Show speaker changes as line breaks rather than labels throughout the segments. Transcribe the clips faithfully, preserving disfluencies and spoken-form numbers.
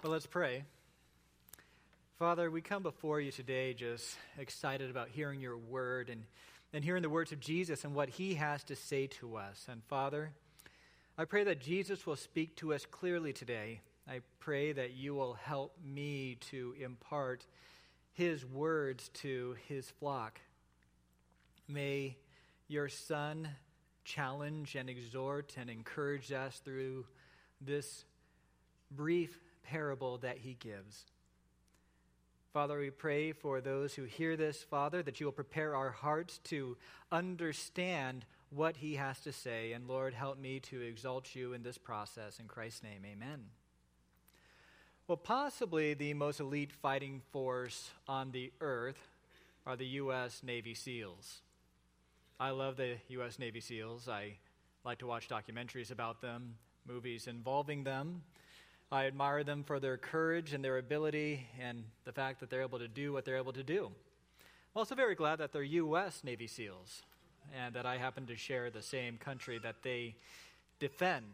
Well, let's pray. Father, we come before you today just excited about hearing your word and, and hearing the words of Jesus and what he has to say to us. And Father, I pray that Jesus will speak to us clearly today. I pray that you will help me to impart his words to his flock. May your Son challenge and exhort and encourage us through this brief parable that he gives. Father, we pray for those who hear this, Father, that you will prepare our hearts to understand what he has to say. And Lord, help me to exalt you in this process. In Christ's name, amen. Well, possibly the most elite fighting force on the earth are the U S Navy SEALs. I love the U S Navy SEALs. I like to watch documentaries about them, movies involving them. I admire them for their courage and their ability and the fact that they're able to do what they're able to do. I'm also very glad that they're U S Navy SEALs and that I happen to share the same country that they defend.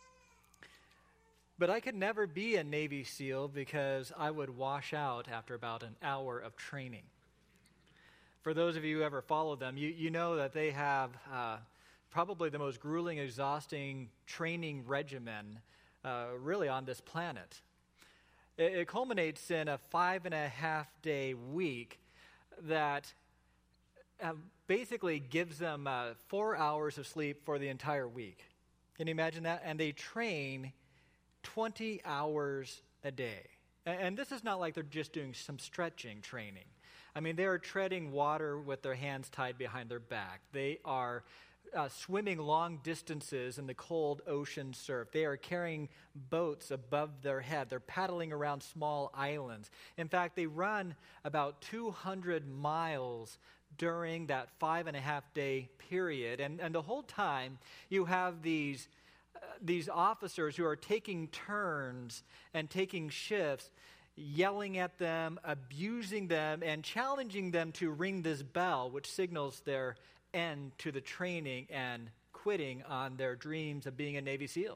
But I could never be a Navy SEAL because I would wash out after about an hour of training. For those of you who ever follow them, you, you know that they have uh, probably the most grueling, exhausting training regimen Uh, really on this planet. It, it culminates in a five and a half day week that uh, basically gives them uh, four hours of sleep for the entire week. Can you imagine that? And they train twenty hours a day. And, and this is not like they're just doing some stretching training. I mean, they are treading water with their hands tied behind their back. They are Uh, swimming long distances in the cold ocean surf. They are carrying boats above their head. They're paddling around small islands. In fact, they run about two hundred miles during that five and a half day period. And, and the whole time, you have these, uh, these officers who are taking turns and taking shifts, yelling at them, abusing them, and challenging them to ring this bell, which signals their end to the training and quitting on their dreams of being a Navy SEAL.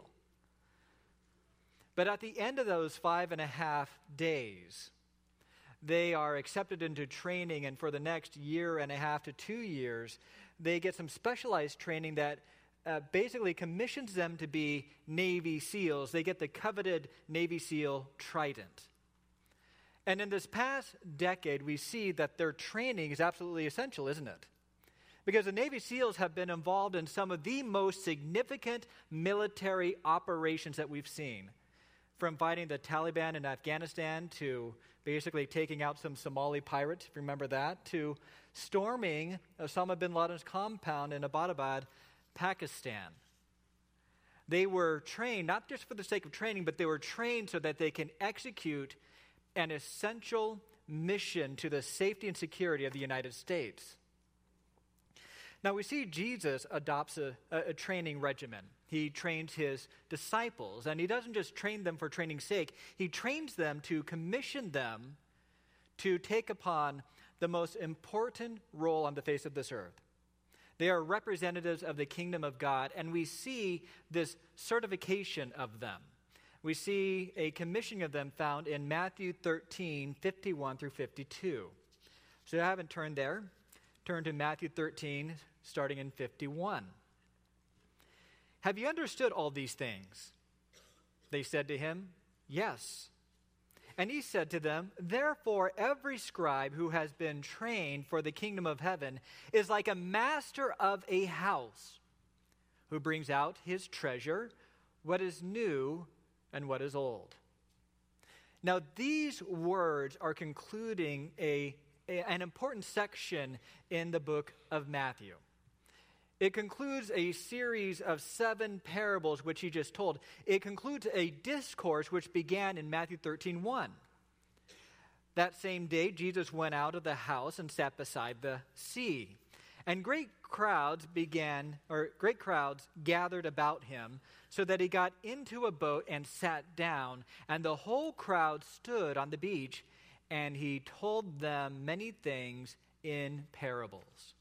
But at the end of those five and a half days, they are accepted into training, and for the next year and a half to two years, they get some specialized training that uh, basically commissions them to be Navy SEALs. They get the coveted Navy SEAL Trident. And in this past decade, we see that their training is absolutely essential, isn't it? Because the Navy SEALs have been involved in some of the most significant military operations that we've seen. From fighting the Taliban in Afghanistan to basically taking out some Somali pirates, if you remember that, to storming Osama bin Laden's compound in Abbottabad, Pakistan. They were trained, not just for the sake of training, but they were trained so that they can execute an essential mission to the safety and security of the United States. Now, we see Jesus adopts a, a training regimen. He trains his disciples, and he doesn't just train them for training's sake. He trains them to commission them to take upon the most important role on the face of this earth. They are representatives of the kingdom of God, and we see this certification of them. We see a commissioning of them found in Matthew thirteen, fifty-one through fifty-two. So I haven't turned there. Turn to Matthew thirteen, starting in fifty-one. Have you understood all these things? They said to him, yes. And he said to them, therefore every scribe who has been trained for the kingdom of heaven is like a master of a house who brings out his treasure, what is new and what is old. Now these words are concluding a an important section in the book of Matthew. It concludes a series of seven parables which he just told. It concludes a discourse which began in Matthew thirteen one. That same day, Jesus went out of the house and sat beside the sea. And great crowds began, or great crowds gathered about him, so that he got into a boat and sat down, and the whole crowd stood on the beach, and he told them many things in parables.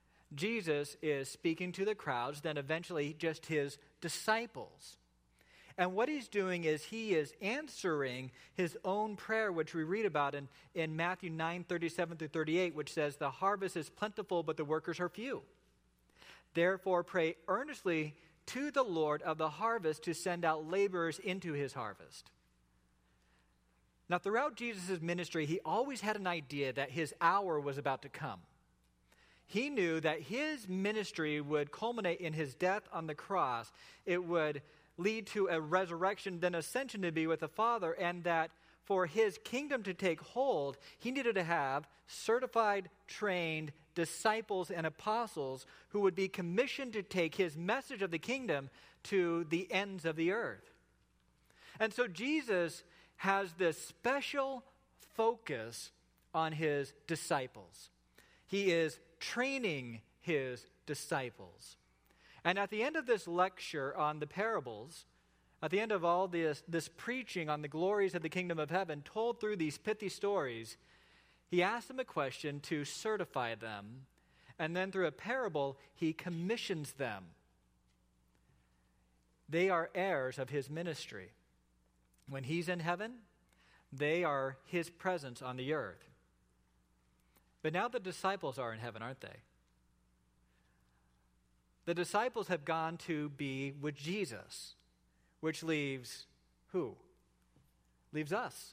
Jesus is speaking to the crowds, then eventually just his disciples. And what he's doing is he is answering his own prayer, which we read about in, in Matthew nine, thirty-seven through thirty-eight, which says, the harvest is plentiful, but the workers are few. Therefore, pray earnestly to the Lord of the harvest to send out laborers into his harvest. Now, throughout Jesus' ministry, he always had an idea that his hour was about to come. He knew that his ministry would culminate in his death on the cross. It would lead to a resurrection, then ascension to be with the Father, and that for his kingdom to take hold, he needed to have certified, trained disciples and apostles who would be commissioned to take his message of the kingdom to the ends of the earth. And so Jesus has this special focus on his disciples. He is training his disciples. And at the end of this lecture on the parables, at the end of all this, this preaching on the glories of the kingdom of heaven, told through these pithy stories, he asks them a question to certify them. And then through a parable, he commissions them. They are heirs of his ministry. When he's in heaven, they are his presence on the earth. But now the disciples are in heaven, aren't they? The disciples have gone to be with Jesus, which leaves who? Leaves us.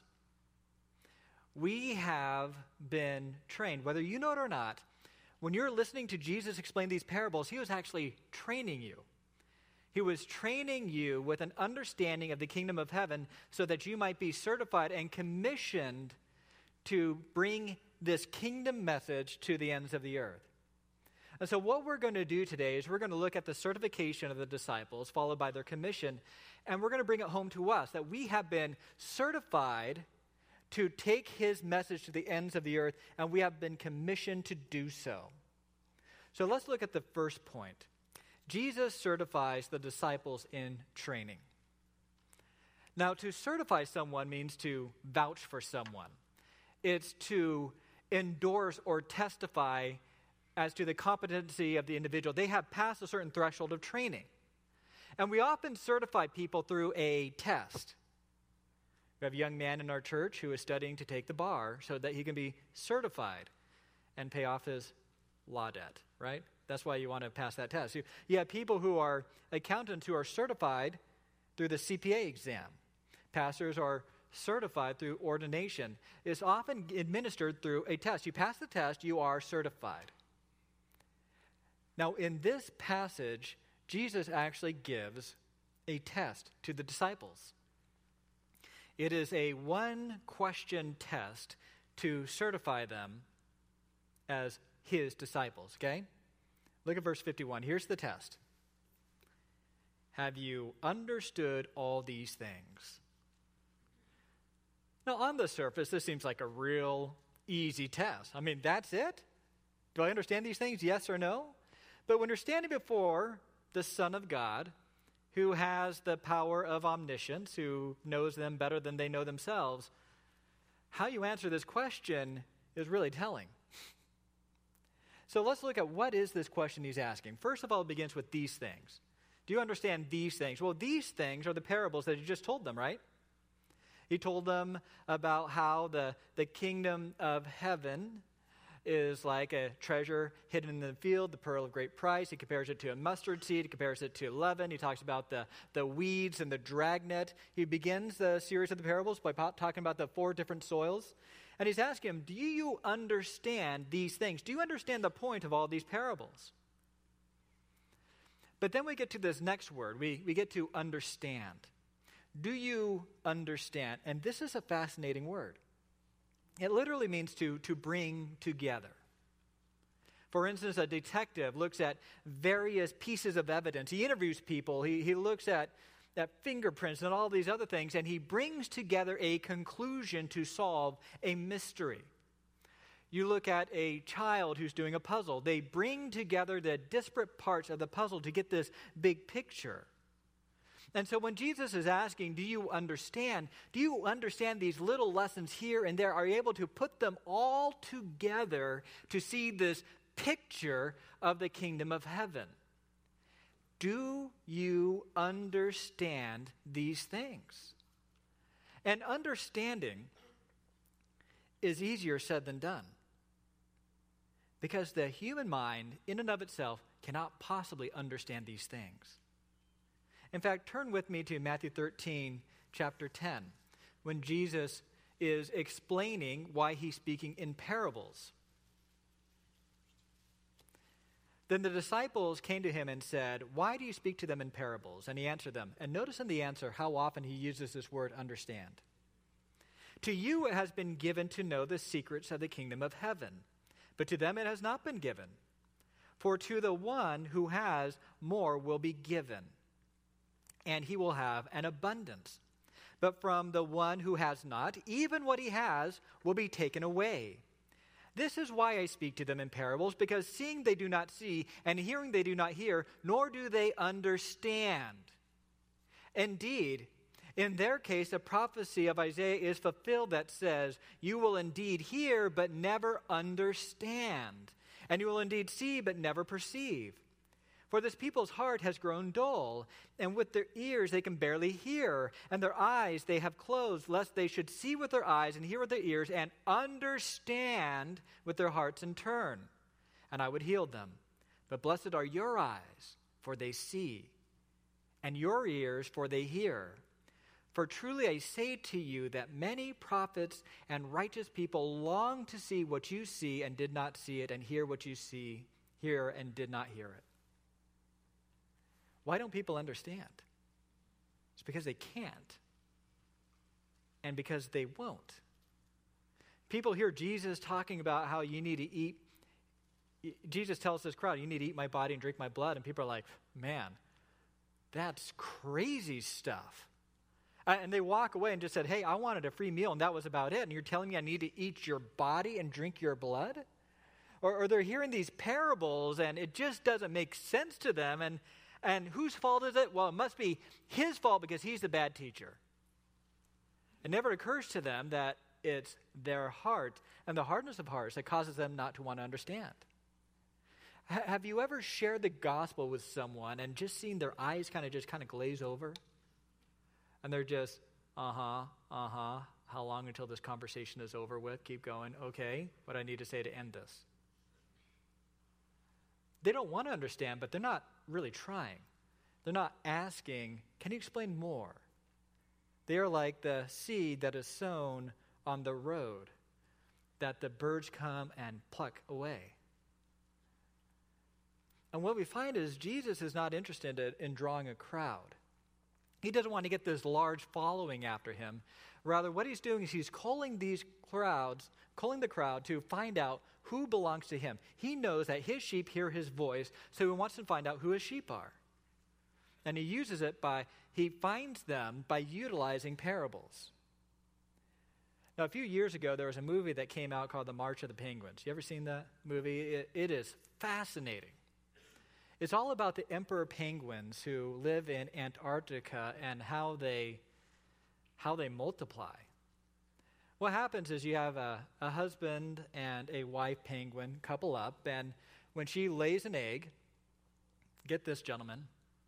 We have been trained, whether you know it or not. When you're listening to Jesus explain these parables, he was actually training you. He was training you with an understanding of the kingdom of heaven so that you might be certified and commissioned to bring this kingdom message to the ends of the earth. And so what we're going to do today is we're going to look at the certification of the disciples, followed by their commission, and we're going to bring it home to us that we have been certified to take his message to the ends of the earth, and we have been commissioned to do so. So let's look at the first point. Jesus certifies the disciples in training. Now, to certify someone means to vouch for someone. It's to endorse or testify as to the competency of the individual. They have passed a certain threshold of training. And we often certify people through a test. We have a young man in our church who is studying to take the bar so that he can be certified and pay off his law debt, right? That's why you want to pass that test. You, you have people who are accountants who are certified through the C P A exam. Pastors are certified through ordination. It's often administered through a test. You pass the test, you are certified. Now, in this passage, Jesus actually gives a test to the disciples. It is a one-question test to certify them as his disciples, okay? Look at verse fifty-one. Here's the test. Have you understood all these things? Now, on the surface, this seems like a real easy test. I mean, that's it? Do I understand these things, yes or no? But when you're standing before the Son of God, who has the power of omniscience, who knows them better than they know themselves, how you answer this question is really telling. So let's look at what is this question he's asking. First of all, it begins with these things. Do you understand these things? Well, these things are the parables that he just told them, right? He told them about how the, the kingdom of heaven is like a treasure hidden in the field, the pearl of great price. He compares it to a mustard seed. He compares it to leaven. He talks about the, the weeds and the dragnet. He begins the series of the parables by talking about the four different soils. And he's asking him, do you understand these things? Do you understand the point of all these parables? But then we get to this next word. We, we get to understand. Do you understand? And this is a fascinating word. It literally means to, to bring together. For instance, a detective looks at various pieces of evidence. He interviews people. He, he looks at, at fingerprints and all these other things, and he brings together a conclusion to solve a mystery. You look at a child who's doing a puzzle. They bring together the disparate parts of the puzzle to get this big picture. And so when Jesus is asking, do you understand? Do you understand these little lessons here and there? Are you able to put them all together to see this picture of the kingdom of heaven? Do you understand these things? And understanding is easier said than done, because the human mind in and of itself cannot possibly understand these things. In fact, turn with me to Matthew thirteen, chapter ten, when Jesus is explaining why he's speaking in parables. Then the disciples came to him and said, "Why do you speak to them in parables?" And he answered them. And notice in the answer how often he uses this word understand. "To you it has been given to know the secrets of the kingdom of heaven, but to them it has not been given. For to the one who has, more will be given, and he will have an abundance. But from the one who has not, even what he has will be taken away. This is why I speak to them in parables, because seeing they do not see, and hearing they do not hear, nor do they understand. Indeed, in their case, the prophecy of Isaiah is fulfilled that says, you will indeed hear, but never understand. And you will indeed see, but never perceive. For this people's heart has grown dull, and with their ears they can barely hear, and their eyes they have closed, lest they should see with their eyes and hear with their ears and understand with their hearts and turn, and I would heal them. But blessed are your eyes, for they see, and your ears, for they hear. For truly I say to you that many prophets and righteous people long to see what you see and did not see it, and hear what you see, hear and did not hear it." Why don't people understand? It's because they can't, and because they won't. People hear Jesus talking about how you need to eat. Jesus tells this crowd, you need to eat my body and drink my blood. And people are like, man, that's crazy stuff. And they walk away and just said, hey, I wanted a free meal, and that was about it. And you're telling me I need to eat your body and drink your blood? Or, or they're hearing these parables, and it just doesn't make sense to them. And And whose fault is it? Well, it must be his fault because he's the bad teacher. It never occurs to them that it's their heart and the hardness of hearts that causes them not to want to understand. H- have you ever shared the gospel with someone and just seen their eyes kind of just kind of glaze over? And they're just, uh-huh, uh-huh. How long until this conversation is over with? Keep going. Okay, what I need to say to end this. They don't want to understand, but they're not really trying. They're not asking, can you explain more? They are like the seed that is sown on the road that the birds come and pluck away. And what we find is Jesus is not interested in drawing a crowd. He doesn't want to get this large following after him. Rather, what he's doing is he's calling these crowds, calling the crowd to find out who belongs to him. He knows that his sheep hear his voice, so he wants to find out who his sheep are. And he uses it by, he finds them by utilizing parables. Now, a few years ago, there was a movie that came out called The March of the Penguins. You ever seen that movie? It, it is fascinating. It's all about the emperor penguins who live in Antarctica and how they, how they multiply. What happens is you have a, a husband and a wife penguin couple up, and when she lays an egg, get this, gentlemen,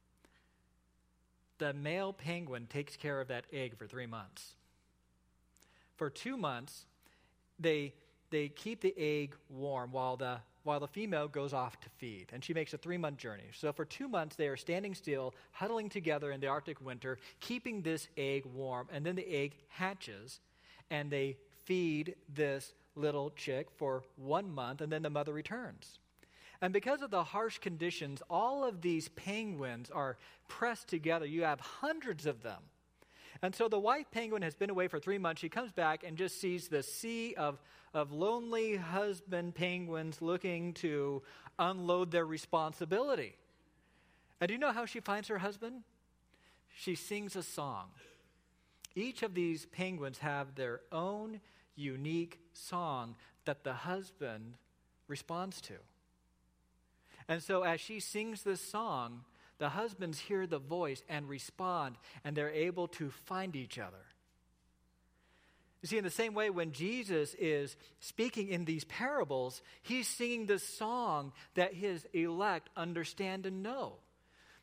the male penguin takes care of that egg for three months. For two months, they they keep the egg warm while the while the female goes off to feed, and she makes a three-month journey. So for two months, they are standing still, huddling together in the Arctic winter, keeping this egg warm, and then the egg hatches, and they feed this little chick for one month, and then the mother returns. And because of the harsh conditions, all of these penguins are pressed together. You have hundreds of them. And so the wife penguin has been away for three months. She comes back and just sees the sea of, of lonely husband penguins looking to unload their responsibility. And do you know how she finds her husband? She sings a song. Each of these penguins have their own unique song that the husband responds to. And so as she sings this song, the husbands hear the voice and respond, and they're able to find each other. You see, in the same way, when Jesus is speaking in these parables, he's singing the song that his elect understand and know.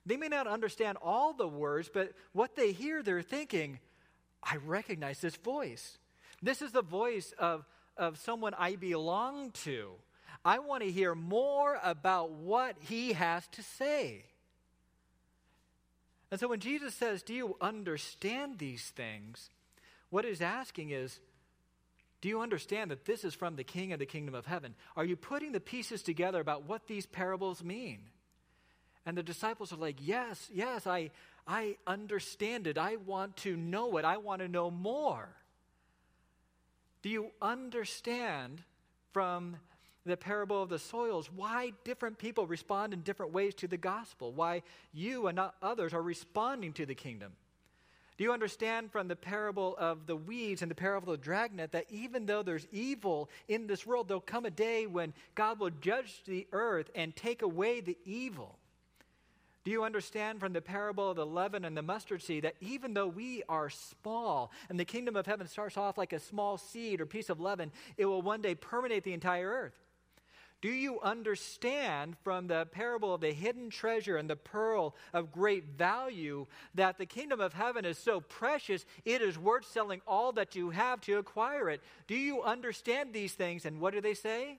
They may not understand all the words, but what they hear, they're thinking, I recognize this voice. This is the voice of, of someone I belong to. I want to hear more about what he has to say. And so when Jesus says, do you understand these things? What he's asking is, do you understand that this is from the King of the kingdom of heaven? Are you putting the pieces together about what these parables mean? And the disciples are like, yes, yes, I, I understand it. I want to know it. I want to know more. Do you understand from the parable of the soils why different people respond in different ways to the gospel? Why you and not others are responding to the kingdom? Do you understand from the parable of the weeds and the parable of the dragnet that even though there's evil in this world, there'll come a day when God will judge the earth and take away the evil? Do you understand from the parable of the leaven and the mustard seed that even though we are small and the kingdom of heaven starts off like a small seed or piece of leaven, it will one day permeate the entire earth? Do you understand from the parable of the hidden treasure and the pearl of great value that the kingdom of heaven is so precious, it is worth selling all that you have to acquire it? Do you understand these things? And what do they say?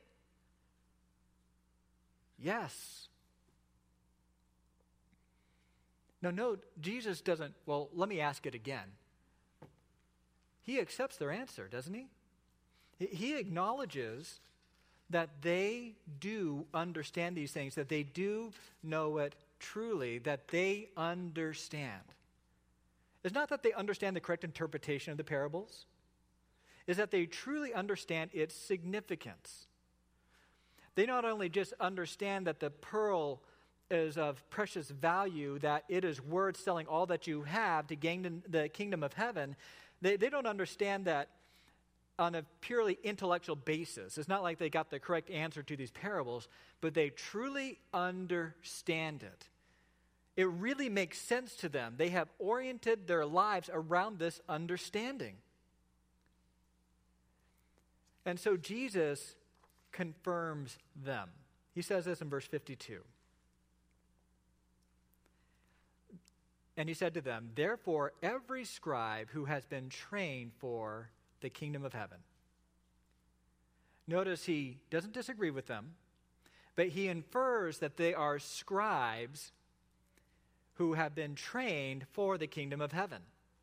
Yes. Now, note, Jesus doesn't, well, let me ask it again. He accepts their answer, doesn't he? He acknowledges that they do understand these things, that they do know it truly, that they understand. It's not that they understand the correct interpretation of the parables. It's that they truly understand its significance. They not only just understand that the pearl is of precious value, that it is worth selling all that you have to gain the kingdom of heaven, they, they don't understand that on a purely intellectual basis. It's not like they got the correct answer to these parables, but they truly understand it. It really makes sense to them. They have oriented their lives around this understanding. And so Jesus confirms them. He says this in verse fifty-two. And he said to them, therefore, every scribe who has been trained for the kingdom of heaven. Notice he doesn't disagree with them, but he infers that they are scribes who have been trained for the kingdom of heaven.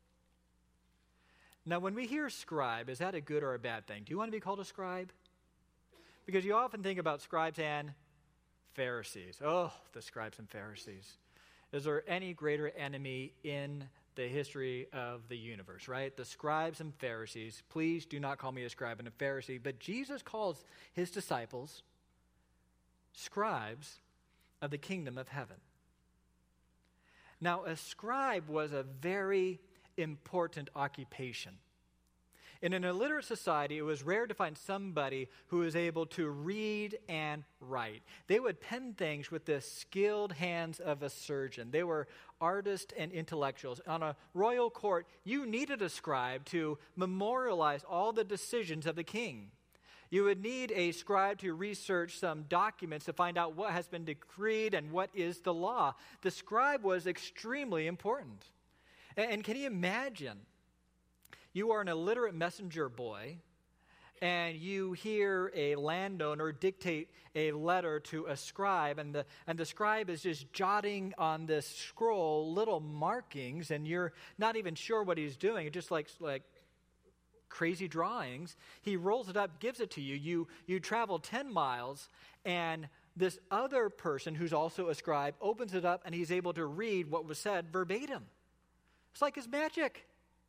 Now, when we hear scribe, is that a good or a bad thing? Do you want to be called a scribe? Because you often think about scribes and Pharisees. Oh, the scribes and Pharisees. Is there any greater enemy in the history of the universe, right? The scribes and Pharisees. Please do not call me a scribe and a Pharisee, but Jesus calls his disciples scribes of the kingdom of heaven. Now, a scribe was a very important occupation. In an illiterate society, it was rare to find somebody who was able to read and write. They would pen things with the skilled hands of a surgeon. They were artists and intellectuals. On a royal court, you needed a scribe to memorialize all the decisions of the king. You would need a scribe to research some documents to find out what has been decreed and what is the law. The scribe was extremely important. And can you imagine? You are an illiterate messenger boy, and you hear a landowner dictate a letter to a scribe, and the, and the scribe is just jotting on this scroll little markings, and you're not even sure what he's doing. It's just like, like crazy drawings. He rolls it up, gives it to you. You, you travel ten miles, and this other person who's also a scribe opens it up, and he's able to read what was said verbatim. It's like his magic.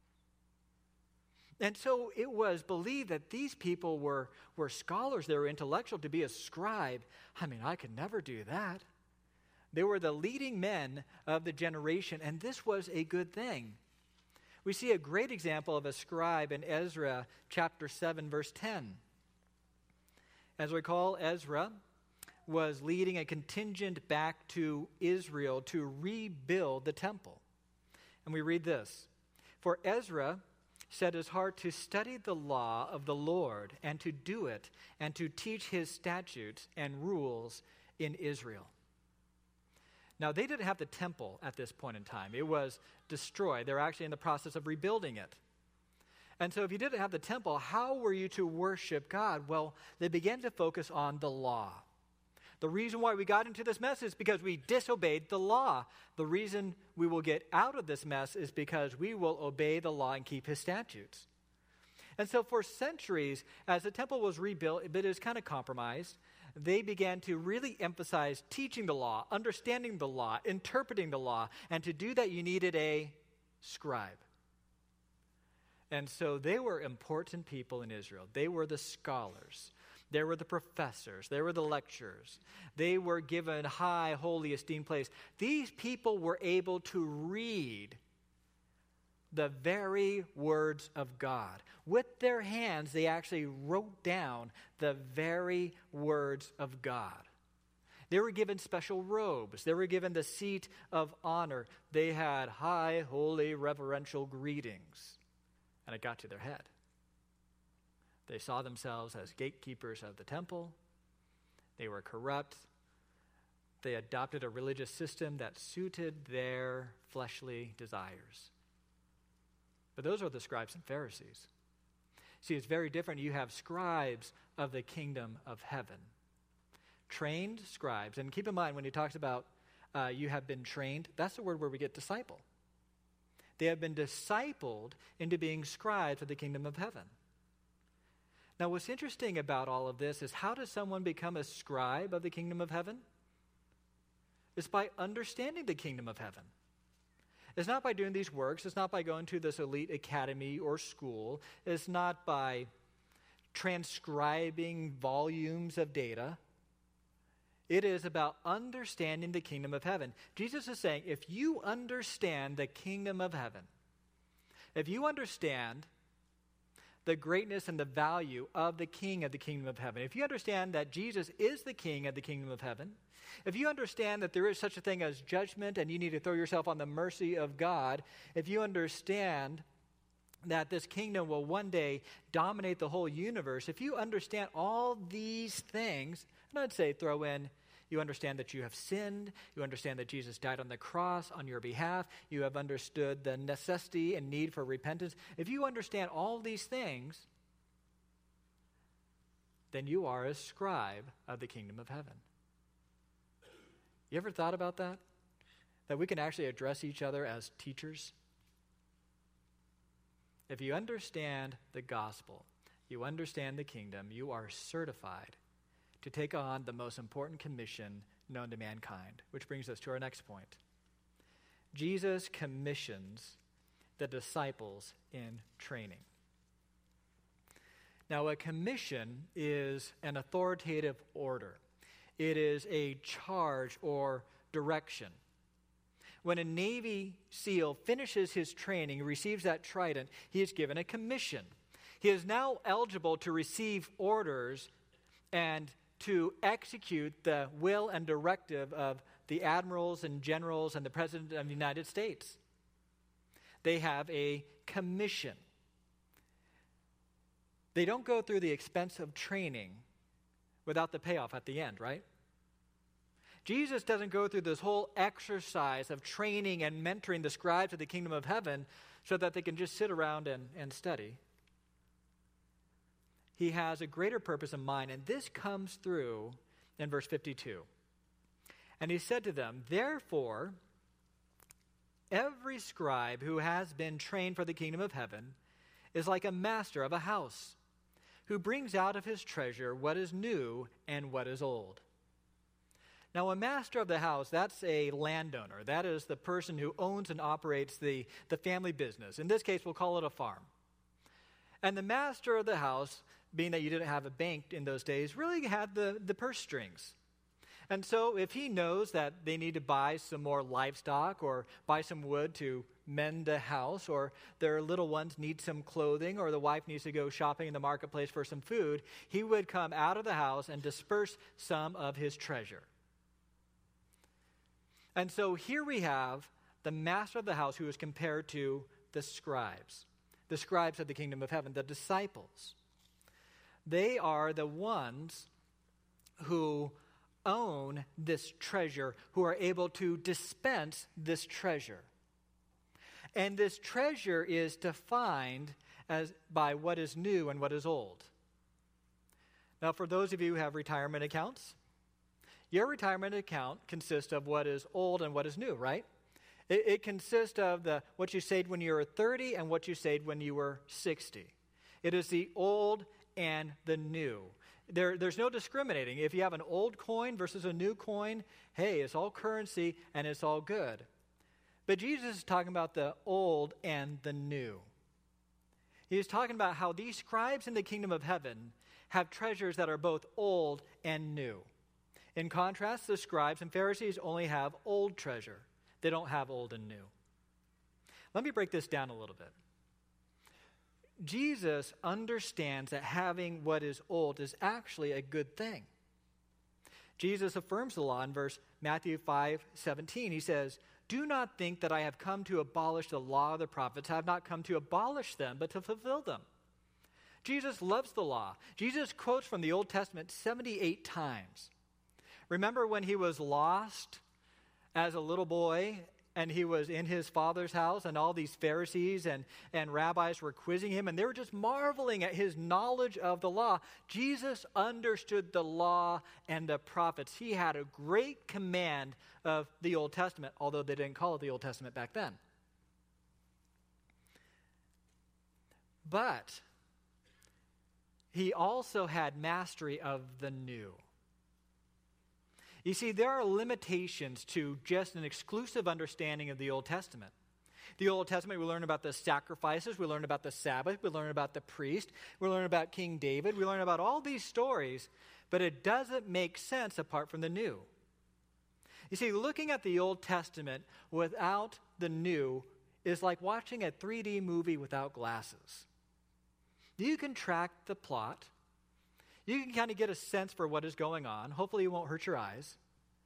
And so it was believed that these people were, were scholars, they were intellectual. To be a scribe, I mean, I could never do that. They were the leading men of the generation, and this was a good thing. We see a great example of a scribe in Ezra chapter seven, verse ten. As we recall, Ezra was leading a contingent back to Israel to rebuild the temple. And we read this, for Ezra set his heart to study the law of the Lord and to do it and to teach his statutes and rules in Israel. Now, they didn't have the temple at this point in time. It was destroyed. They're actually in the process of rebuilding it. And so if you didn't have the temple, how were you to worship God? Well, they began to focus on the law. The reason why we got into this mess is because we disobeyed the law. The reason we will get out of this mess is because we will obey the law and keep his statutes. And so for centuries, as the temple was rebuilt, but it was kind of compromised, they began to really emphasize teaching the law, understanding the law, interpreting the law. And to do that, you needed a scribe. And so they were important people in Israel. They were the scholars. They were the professors. They were the lecturers. They were given high, holy, esteemed place. These people were able to read the very words of God. With their hands, they actually wrote down the very words of God. They were given special robes. They were given the seat of honor. They had high, holy, reverential greetings. And it got to their head. They saw themselves as gatekeepers of the temple. They were corrupt. They adopted a religious system that suited their fleshly desires. But those are the scribes and Pharisees. See, it's very different. You have scribes of the kingdom of heaven. Trained scribes. And keep in mind, when he talks about uh, you have been trained, that's the word where we get disciple. They have been discipled into being scribes of the kingdom of heaven. Now, what's interesting about all of this is, how does someone become a scribe of the kingdom of heaven? It's by understanding the kingdom of heaven. It's not by doing these works. It's not by going to this elite academy or school. It's not by transcribing volumes of data. It is about understanding the kingdom of heaven. Jesus is saying, if you understand the kingdom of heaven, if you understand the greatness and the value of the king of the kingdom of heaven, if you understand that Jesus is the king of the kingdom of heaven, if you understand that there is such a thing as judgment and you need to throw yourself on the mercy of God, if you understand that this kingdom will one day dominate the whole universe, if you understand all these things, and I'd say throw in, you understand that you have sinned, you understand that Jesus died on the cross on your behalf, you have understood the necessity and need for repentance. If you understand all these things, then you are a scribe of the kingdom of heaven. You ever thought about that? That we can actually address each other as teachers? If you understand the gospel, you understand the kingdom, you are certified to take on the most important commission known to mankind, which brings us to our next point. Jesus commissions the disciples in training. Now, a commission is an authoritative order. It is a charge or direction. When a Navy SEAL finishes his training, receives that trident, he is given a commission. He is now eligible to receive orders and to execute the will and directive of the admirals and generals and the President of the United States. They have a commission. They don't go through the expense of training without the payoff at the end, right? Jesus doesn't go through this whole exercise of training and mentoring the scribes of the kingdom of heaven so that they can just sit around and, and study. He has a greater purpose in mind, and this comes through in verse fifty-two. And he said to them, therefore, every scribe who has been trained for the kingdom of heaven is like a master of a house who brings out of his treasure what is new and what is old. Now, a master of the house, that's a landowner. That is the person who owns and operates the, the family business. In this case, we'll call it a farm. And the master of the house, being that you didn't have a bank in those days, really had the, the purse strings. And so if he knows that they need to buy some more livestock or buy some wood to mend the house, or their little ones need some clothing, or the wife needs to go shopping in the marketplace for some food, he would come out of the house and disperse some of his treasure. And so here we have the master of the house who is compared to the scribes, the scribes of the kingdom of heaven, the disciples. They are the ones who own this treasure, who are able to dispense this treasure. And this treasure is defined as by what is new and what is old. Now, for those of you who have retirement accounts, your retirement account consists of what is old and what is new, right? It, it consists of the what you saved when you were thirty and what you saved when you were sixty. It is the old and the new. There, there's no discriminating. If you have an old coin versus a new coin, hey, it's all currency and it's all good. But Jesus is talking about the old and the new. He is talking about how these scribes in the kingdom of heaven have treasures that are both old and new. In contrast, the scribes and Pharisees only have old treasure. They don't have old and new. Let me break this down a little bit. Jesus understands that having what is old is actually a good thing. Jesus affirms the law in verse Matthew five seventeen. He says, "Do not think that I have come to abolish the law of the prophets. I have not come to abolish them, but to fulfill them." Jesus loves the law. Jesus quotes from the Old Testament seventy-eight times. Remember when he was lost as a little boy and he was in his father's house and all these Pharisees and, and rabbis were quizzing him and they were just marveling at his knowledge of the law. Jesus understood the law and the prophets. He had a great command of the Old Testament, although they didn't call it the Old Testament back then. But he also had mastery of the new. You see, there are limitations to just an exclusive understanding of the Old Testament. The Old Testament, we learn about the sacrifices, we learn about the Sabbath, we learn about the priest, we learn about King David, we learn about all these stories, but it doesn't make sense apart from the new. You see, looking at the Old Testament without the new is like watching a three D movie without glasses. You can track the plot. You can kind of get a sense for what is going on. Hopefully it won't hurt your eyes.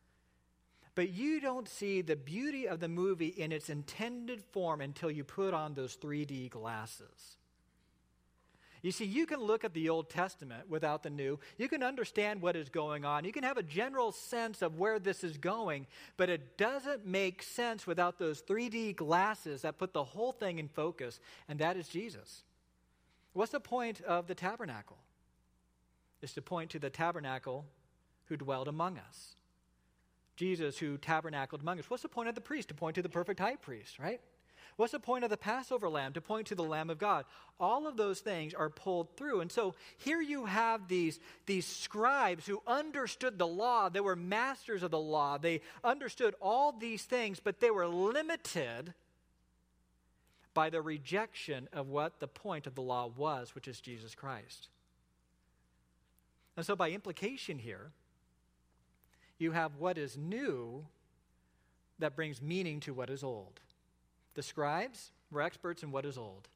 But you don't see the beauty of the movie in its intended form until you put on those three D glasses. You see, you can look at the Old Testament without the New. You can understand what is going on. You can have a general sense of where this is going, but it doesn't make sense without those three D glasses that put the whole thing in focus, and that is Jesus. What's the point of the tabernacle? Is to point to the tabernacle who dwelled among us. Jesus who tabernacled among us. What's the point of the priest? To point to the perfect high priest, right? What's the point of the Passover lamb? To point to the Lamb of God. All of those things are pulled through. And so here you have these, these scribes who understood the law. They were masters of the law. They understood all these things, but they were limited by the rejection of what the point of the law was, which is Jesus Christ. And so by implication here, you have what is new that brings meaning to what is old. The scribes were experts in what is old.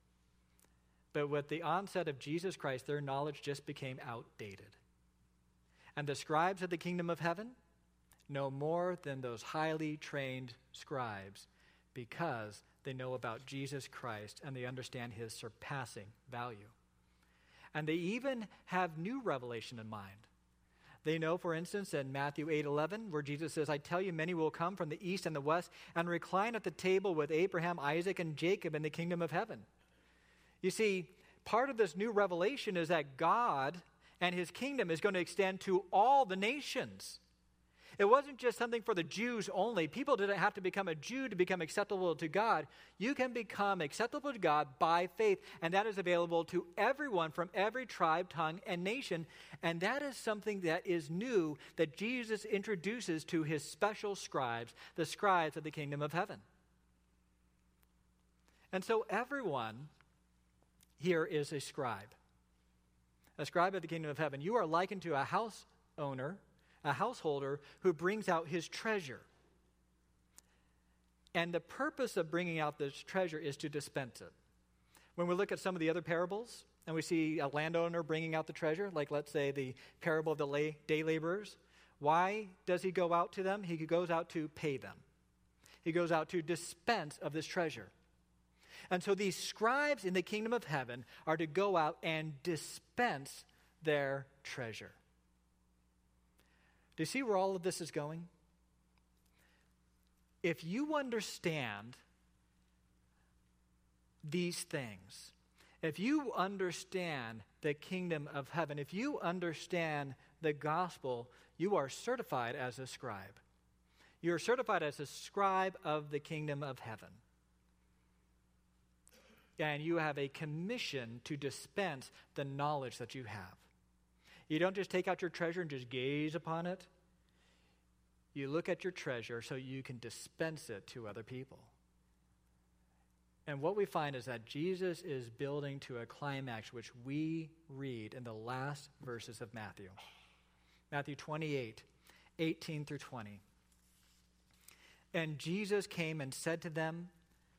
But with the onset of Jesus Christ, their knowledge just became outdated. And the scribes of the kingdom of heaven know more than those highly trained scribes because they know about Jesus Christ and they understand his surpassing value. And they even have new revelation in mind. They know, for instance, in Matthew eight eleven, where Jesus says, "I tell you, many will come from the east and the west and recline at the table with Abraham, Isaac, and Jacob in the kingdom of heaven." You see, part of this new revelation is that God and his kingdom is going to extend to all the nations. It wasn't just something for the Jews only. People didn't have to become a Jew to become acceptable to God. You can become acceptable to God by faith, and that is available to everyone from every tribe, tongue, and nation. And that is something that is new that Jesus introduces to his special scribes, the scribes of the kingdom of heaven. And so everyone here is a scribe, a scribe of the kingdom of heaven. You are likened to a house owner, a householder who brings out his treasure. And the purpose of bringing out this treasure is to dispense it. When we look at some of the other parables, and we see a landowner bringing out the treasure, like let's say the parable of the lay, day laborers, why does he go out to them? He goes out to pay them. He goes out to dispense of this treasure. And so these scribes in the kingdom of heaven are to go out and dispense their treasure. Do you see where all of this is going? If you understand these things, if you understand the kingdom of heaven, if you understand the gospel, you are certified as a scribe. You are certified as a scribe of the kingdom of heaven. And you have a commission to dispense the knowledge that you have. You don't just take out your treasure and just gaze upon it. You look at your treasure so you can dispense it to other people. And what we find is that Jesus is building to a climax, which we read in the last verses of Matthew. Matthew twenty-eight, eighteen through twenty. And Jesus came and said to them,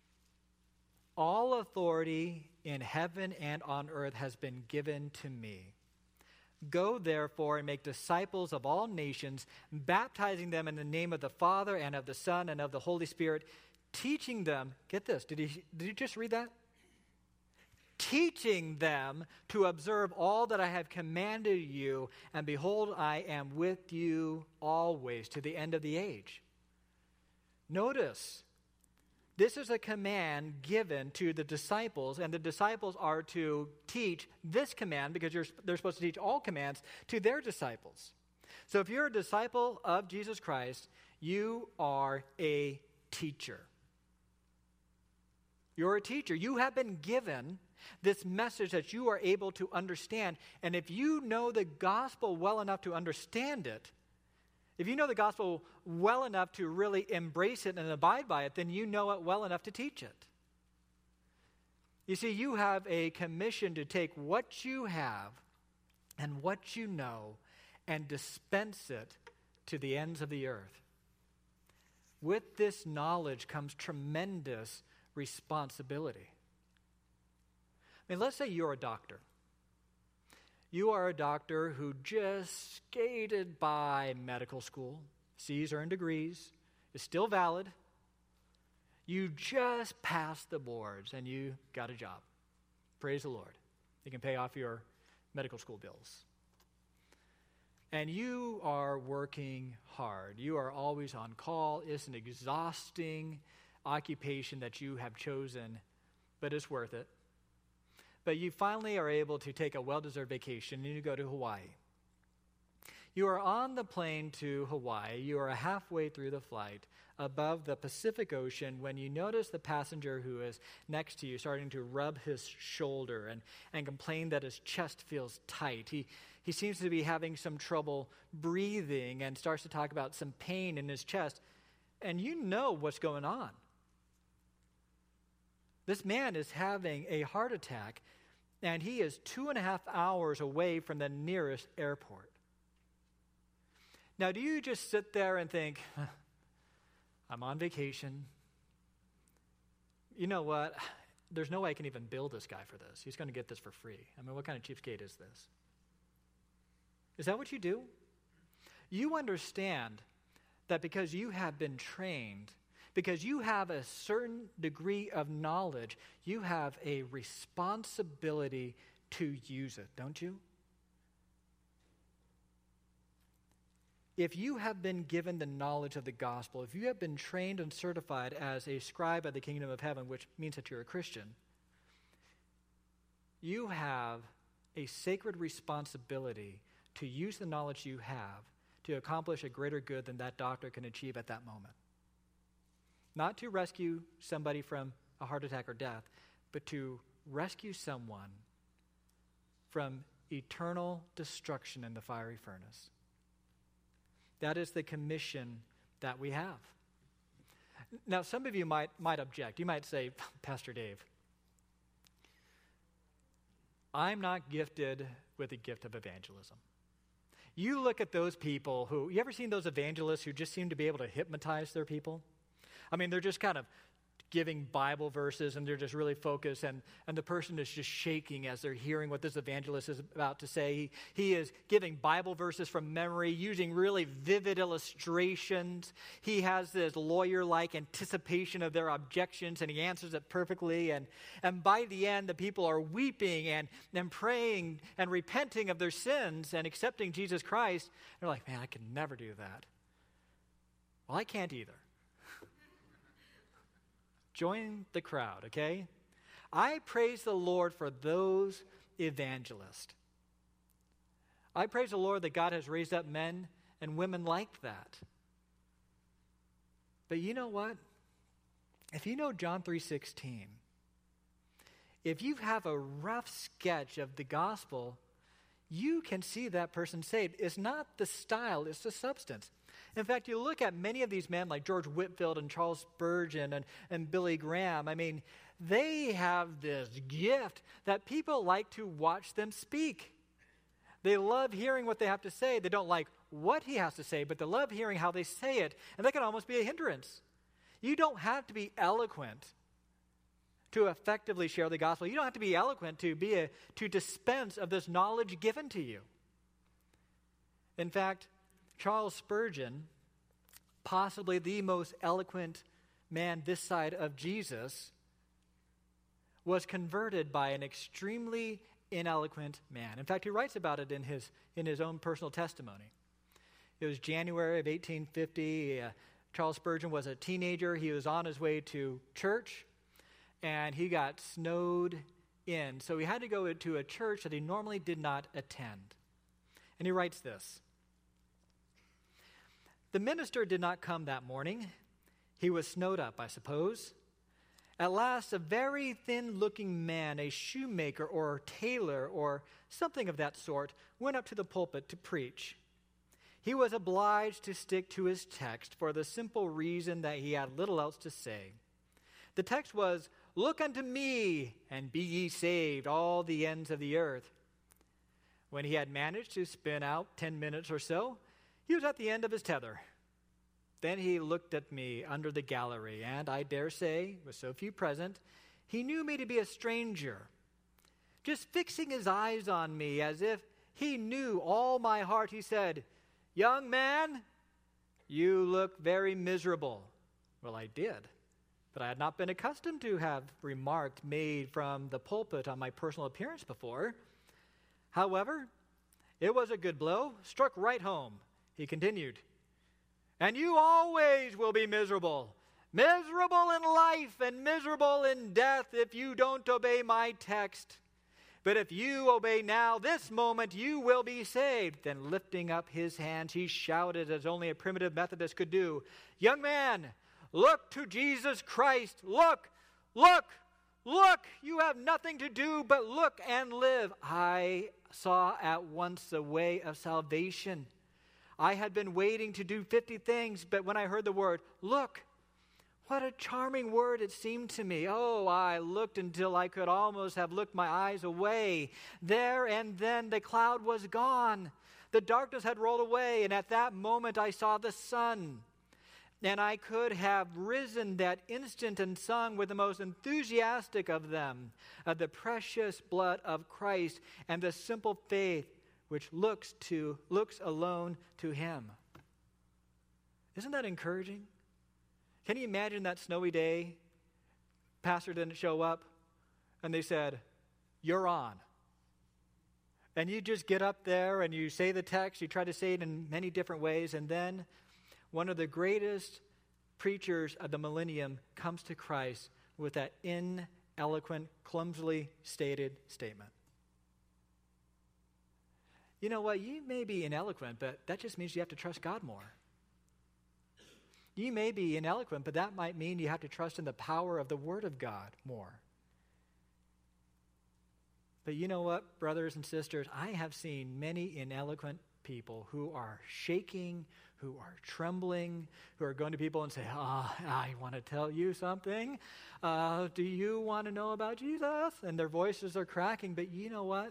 all authority in heaven and on earth has been given to me. Go therefore and make disciples of all nations, baptizing them in the name of the Father and of the Son and of the Holy Spirit, teaching them, get this, did you, did you just read that? Teaching them to observe all that I have commanded you, and behold, I am with you always to the end of the age. Notice, this is a command given to the disciples, and the disciples are to teach this command, because you're, they're supposed to teach all commands to their disciples. So if you're a disciple of Jesus Christ, you are a teacher. You're a teacher. You have been given this message that you are able to understand. And if you know the gospel well enough to understand it, if you know the gospel well enough to really embrace it and abide by it, then you know it well enough to teach it. You see, you have a commission to take what you have and what you know and dispense it to the ends of the earth. With this knowledge comes tremendous responsibility. I mean, let's say you're a doctor. You are a doctor who just skated by medical school, C's earned degrees, is still valid. You just passed the boards and you got a job. Praise the Lord. You can pay off your medical school bills. And you are working hard. You are always on call. It's an exhausting occupation that you have chosen, but it's worth it. But you finally are able to take a well-deserved vacation and you go to Hawaii. You are on the plane to Hawaii. You are halfway through the flight above the Pacific Ocean when you notice the passenger who is next to you starting to rub his shoulder and, and complain that his chest feels tight. He, he seems to be having some trouble breathing and starts to talk about some pain in his chest. And you know what's going on. This man is having a heart attack, and he is two and a half hours away from the nearest airport. Now, do you just sit there and think, I'm on vacation. You know what? There's no way I can even bill this guy for this. He's going to get this for free. I mean, what kind of cheapskate is this? Is that what you do? You understand that because you have been trained, because you have a certain degree of knowledge, you have a responsibility to use it, don't you? If you have been given the knowledge of the gospel, if you have been trained and certified as a scribe of the kingdom of heaven, which means that you're a Christian, you have a sacred responsibility to use the knowledge you have to accomplish a greater good than that doctor can achieve at that moment. Not to rescue somebody from a heart attack or death, but to rescue someone from eternal destruction in the fiery furnace. That is the commission that we have. Now, some of you might, might object. You might say, Pastor Dave, I'm not gifted with the gift of evangelism. You look at those people who, you ever seen those evangelists who just seem to be able to hypnotize their people? I mean, they're just kind of giving Bible verses, and they're just really focused, and, and the person is just shaking as they're hearing what this evangelist is about to say. He, he is giving Bible verses from memory, using really vivid illustrations. He has this lawyer-like anticipation of their objections, and he answers it perfectly. And, and by the end, the people are weeping and, and praying and repenting of their sins and accepting Jesus Christ. They're like, man, I could never do that. Well, I can't either. Join the crowd, okay? I praise the Lord for those evangelists. I praise the Lord that God has raised up men and women like that. But you know what? If you know John three sixteen, if you have a rough sketch of the gospel, you can see that person saved. It's not the style, it's the substance. In fact, you look at many of these men like George Whitefield and Charles Spurgeon and, and Billy Graham. I mean, they have this gift that people like to watch them speak. They love hearing what they have to say. They don't like what he has to say, but they love hearing how they say it. And that can almost be a hindrance. You don't have to be eloquent to effectively share the gospel. You don't have to be eloquent to be a, to dispense of this knowledge given to you. In fact, Charles Spurgeon, possibly the most eloquent man this side of Jesus, was converted by an extremely ineloquent man. In fact, he writes about it in his in his own personal testimony. It was January of eighteen fifty. Uh, Charles Spurgeon was a teenager. He was on his way to church, and he got snowed in. So he had to go to a church that he normally did not attend. And he writes this. The minister did not come that morning. He was snowed up, I suppose. At last, a very thin-looking man, a shoemaker or tailor or something of that sort, went up to the pulpit to preach. He was obliged to stick to his text for the simple reason that he had little else to say. The text was, "Look unto me, and be ye saved, all the ends of the earth." When he had managed to spin out ten minutes or so, he was at the end of his tether. Then he looked at me under the gallery, and I dare say, with so few present, he knew me to be a stranger. Just fixing his eyes on me as if he knew all my heart, he said, "Young man, you look very miserable." Well, I did, but I had not been accustomed to have remarks made from the pulpit on my personal appearance before. However, it was a good blow, struck right home. He continued, "And you always will be miserable, miserable in life and miserable in death if you don't obey my text. But if you obey now, this moment, you will be saved." Then lifting up his hands, he shouted as only a primitive Methodist could do, "Young man, look to Jesus Christ. Look, look, look. You have nothing to do but look and live." I saw at once the way of salvation. I had been waiting to do fifty things, but when I heard the word, "look," what a charming word it seemed to me. Oh, I looked until I could almost have looked my eyes away. There and then the cloud was gone. The darkness had rolled away, and at that moment I saw the sun. And I could have risen that instant and sung with the most enthusiastic of them of the precious blood of Christ and the simple faith which looks to looks alone to him. Isn't that encouraging? Can you imagine that snowy day? Pastor didn't show up, and they said, "You're on." And you just get up there and you say the text, you try to say it in many different ways, and then one of the greatest preachers of the millennium comes to Christ with that ineloquent, clumsily stated statement. You know what? You may be ineloquent, but that just means you have to trust God more. You may be ineloquent, but that might mean you have to trust in the power of the Word of God more. But you know what, brothers and sisters? I have seen many ineloquent people who are shaking, who are trembling, who are going to people and say, "Ah, oh, I want to tell you something. Uh, do you want to know about Jesus?" And their voices are cracking, but you know what?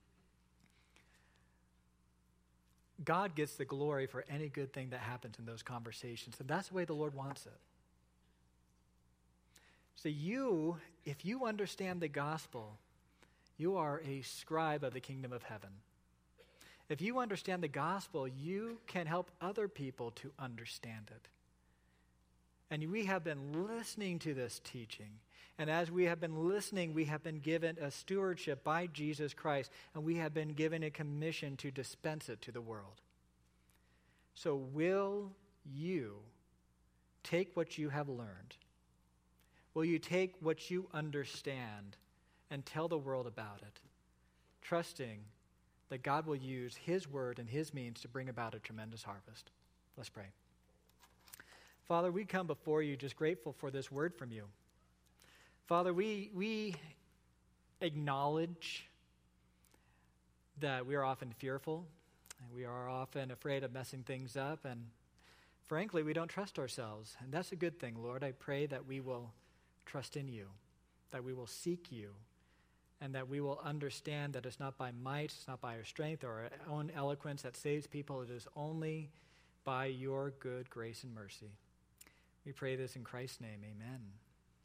God gets the glory for any good thing that happens in those conversations, and that's the way the Lord wants it. So you, if you understand the gospel, you are a scribe of the kingdom of heaven. If you understand the gospel, you can help other people to understand it. And we have been listening to this teaching. And as we have been listening, we have been given a stewardship by Jesus Christ, and we have been given a commission to dispense it to the world. So will you take what you have learned? Will you take what you understand and tell the world about it, trusting that God will use his word and his means to bring about a tremendous harvest? Let's pray. Father, we come before you just grateful for this word from you. Father, we, we acknowledge that we are often fearful, and we are often afraid of messing things up, and frankly, we don't trust ourselves. And that's a good thing, Lord. I pray that we will trust in you, that we will seek you, and that we will understand that it's not by might, it's not by our strength or our own eloquence that saves people. It is only by your good grace and mercy. We pray this in Christ's name. Amen.